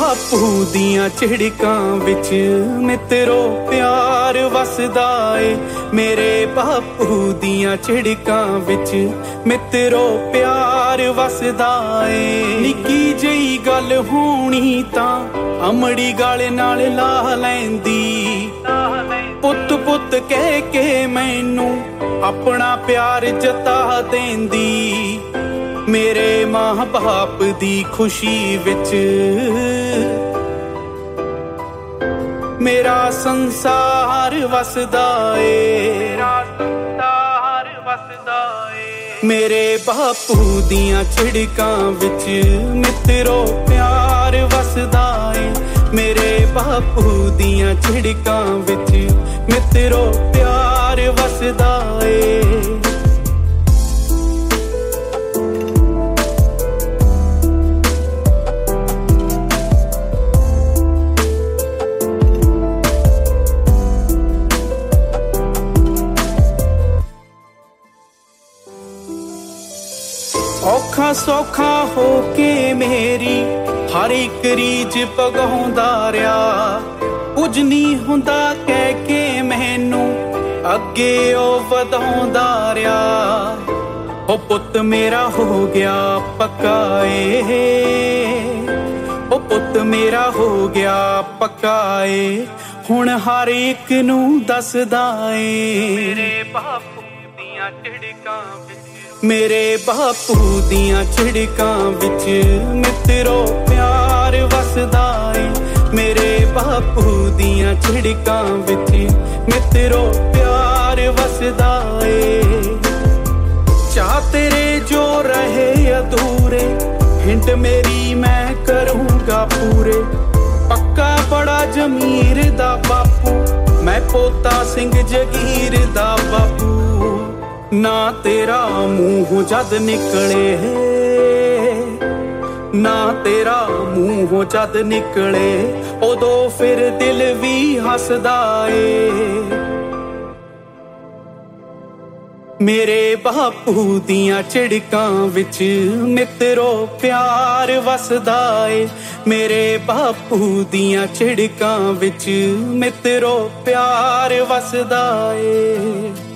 ਬਾਪੂ ਦੀਆਂ ਝਿੜਕਾਂ ਵਿੱਚ ਮਿੱਤਰੋ ਪਿਆਰ ਵਸਦਾ ਏ। ਮੇਰੇ ਬਾਪੂ ਦੀਆਂ ਝਿੜਕਾਂ ਵਿੱਚ ਮਿੱਤਰੋ ਪਿਆਰ ਵਸਦਾ ਏ। ਨਿੱਕੀ ਜਿਹੀ ਗੱਲ ਹੋਣੀ ਤਾਂ ਅਮੜੀ ਗਲ ਨਾਲ ਲਾ ਲੈਂਦੀ, ਪੁੱਤ ਪੁੱਤ ਕਹਿ ਕੇ ਮੈਨੂੰ ਆਪਣਾ ਪਿਆਰ ਜਤਾ ਦੇਂਦੀ। ਮੇਰੇ ਮਾਂ ਬਾਪ ਦੀ ਖੁਸ਼ੀ ਵਿੱਚ ਮੇਰਾ ਸੰਸਾਰ ਵਸਦਾ ਏ। ਮੇਰੇ ਬਾਪੂ ਦੀਆਂ ਝਿੜਕਾਂ ਵਿੱਚ ਮਿੱਤਰੋ ਪਿਆਰ ਵਸਦਾ ਏ। ਮੇਰੇ ਬਾਪੂ ਦੀਆਂ ਝਿੜਕਾਂ ਵਿੱਚ ਮਿੱਤਰੋ ਪਿਆਰ ਵਸਦਾ ਏ। ਔਖਾ ਸੌਖਾ ਹੋ ਕੇ ਮੇਰੀ ਹਰ ਇੱਕ ਰੀਝ ਪਗਾਉਂਦਾ ਰਿਹਾ। ਕੁਝ ਨਹੀਂ ਹੁੰਦਾ ਕਹਿ ਕੇ ਮੈਨੂੰ ਅੱਗੇ ਉਹ ਵਧਾਉਂਦਾ ਰਿਹਾ। ਉਹ ਪੁੱਤ ਮੇਰਾ ਹੋ ਗਿਆ ਪੱਕਾ ਏ, ਉਹ ਪੁੱਤ ਮੇਰਾ ਹੋ ਗਿਆ ਪੱਕਾ ਏ। ਹੁਣ ਹਰ ਇੱਕ ਨੂੰ ਦੱਸਦਾ ਏ। ਮੇਰੇ ਬਾਪੂ ਦੀਆਂ ਝਿੜਕਾਂ ਵਿੱਚ, ਮੇਰੇ ਬਾਪੂ ਦੀਆਂ ਝਿੜਕਾਂ ਵਿੱਚ ਮਿੱਤਰੋ ਪਿਆਰ ਵਸਦਾ ਏ। ਮੇਰੇ ਬਾਪੂ ਦੀਆਂ ਝਿੜਕਾਂ ਵਿੱਚ ਮਿੱਤਰੋ ਪਿਆਰ ਵਸਦਾ ਏ। ਚਾਹ ਤੇਰੇ ਜੋ ਰਹੇ ਅਧੂਰੇ ਹਿੰਟ ਮੇਰੀ ਮੈਂ ਕਰੂੰਗਾ ਪੂਰੇ। ਪੱਕਾ ਬੜਾ ਜ਼ਮੀਰ ਦਾ ਬਾਪੂ, ਮੈਂ ਪੋਤਾ ਸਿੰਘ ਜਗੀਰ ਦਾ ਬਾਪੂ। ਨਾ ਤੇਰਾ ਮੂੰਹ ਜਦ ਨਿਕਲੇ, ਨਾ ਤੇਰਾ ਮੂੰਹ ਜਦ ਨਿਕਲੇ ਉਦੋਂ ਫਿਰ ਦਿਲ ਵੀ ਹੱਸਦਾ ਏ। ਮੇਰੇ ਬਾਪੂ ਦੀਆਂ ਝਿੜਕਾਂ ਵਿੱਚ ਮਿੱਤਰੋ ਪਿਆਰ ਵਸਦਾ ਏ। ਮੇਰੇ ਬਾਪੂ ਦੀਆਂ ਝਿੜਕਾਂ ਵਿੱਚ ਮਿੱਤਰੋ ਪਿਆਰ ਵਸਦਾ ਏ।